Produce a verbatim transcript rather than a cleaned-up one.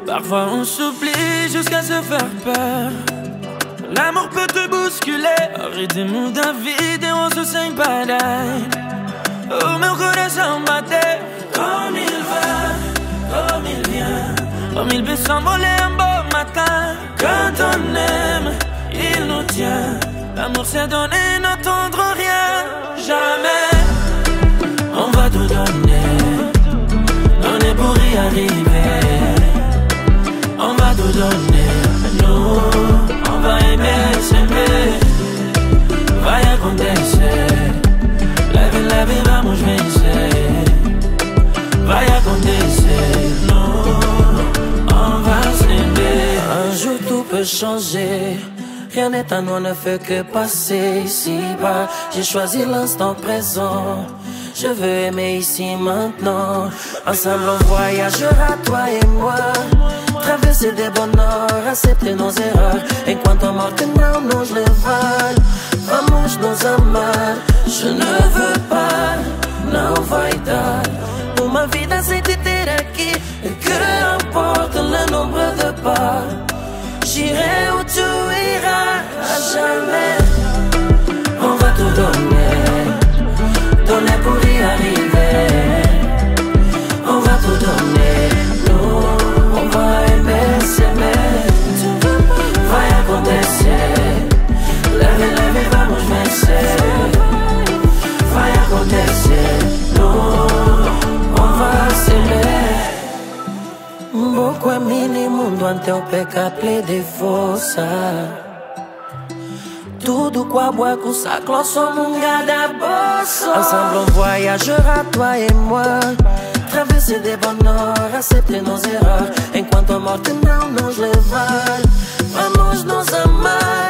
Parfois on s'oublie jusqu'à se faire peur. L'amour peut te bousculer, rythme da vida et on se sent pareil. Oh meu coração bateu, comme il va, comme il vient, comme il peut s'envoler un beau matin. Quand on aime, il nous tient. L'amour c'est donner, n'attendre rien, jamais. On va tout donner, donner pour y arriver. On va tout donner, nous, on va aimer, s'aimer. Vai acontecer, leve, leve, vamos vencer. Vai acontecer, nous, on va s'aimer. Un jour tout peut changer. Rien n'est à nous, on ne fait que passer ici-bas. J'ai choisi l'instant présent. Je veux aimer ici maintenant. Ensemble on voyagera, toi et moi. Traverser des bonheurs, accepter nos erreurs. Enquanto a morte não nos levar, vamos nos amar. Je ne veux pas, não vai dar uma vida sem te ter aqui. Et que importe le nombre de pas, j'irai où tu iras, à jamais. On va tout donner, donner pour y arriver. On va tout donner, nous, on va aimer, s'aimer. Vai acontecer, leve, leve, vamos vencer. Vai acontecer, nous, on va s'aimer. Pouco é mini mundo ante o pecado de força. Tudo com a boa com sa cloçomunga da bossa. Ensemble on voyagera, toi et moi. Traverser des bonheurs, accepter nos erreurs. Enquanto a morte não nos levar, vamos nos amar.